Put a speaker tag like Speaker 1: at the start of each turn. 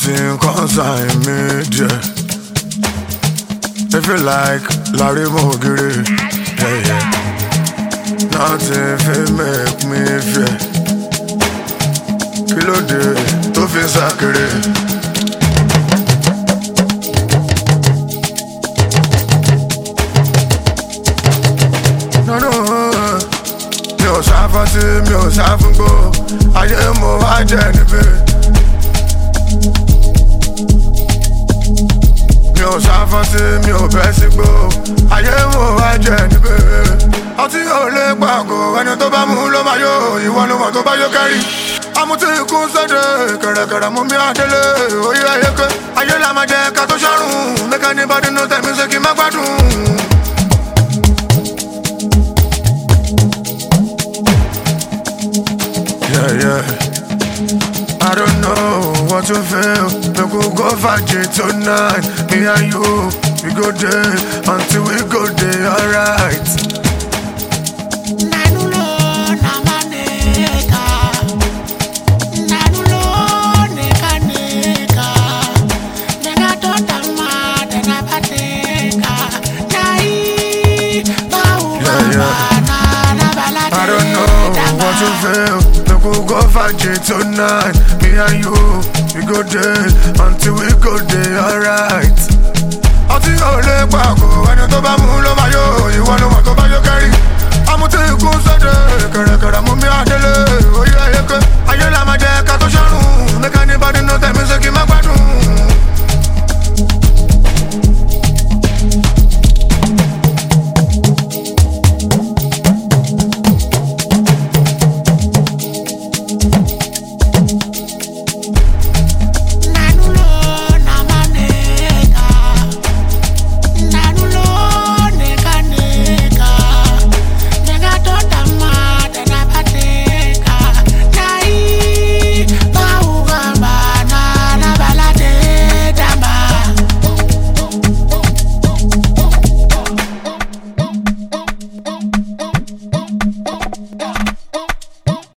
Speaker 1: Nothing consign me, yeah. If you like, Larry Mogiri, yeah, yeah. Nothing fit make me fear. Kilo de, to fi sakere. No, mi ò sáfọ́tí, mi ò sáfúngbó, ayé mo wá jẹ́ níbẹ̀. Mi ò sáfọ́tí, mi ò bẹ́ sígbó, ayé mo wá jẹ́ níbẹ̀. Ọtí ò lè pàgọ́, ẹni tó bá mú ló máa yó, ìwọ ló mọ̀ tó bá yó kẹ́rì. Amútí ikú sọ́dẹ̀, kẹ̀rẹ̀kẹ̀rẹ̀ mú mi àdélé, oyè ayéké. Ayé la máa jẹ ká tó ṣọ́rùn, make anybody know tẹ̀mí ṣe kí n má gbádùn. Yeah, yeah. I don't know what to feel. We could go Faji tonight. Me and you, we go there until we go there, alright. I don't know what to feel. We could go Faji tonight. Me and you, we go there until we go there, alright. Ọtí ò lè pàgọ́, ẹni tó bá mú ló máa yó, ìwọ ló mọ̀ tó bá yó kẹ́rì. Amútí ikú sọ́dẹ̀.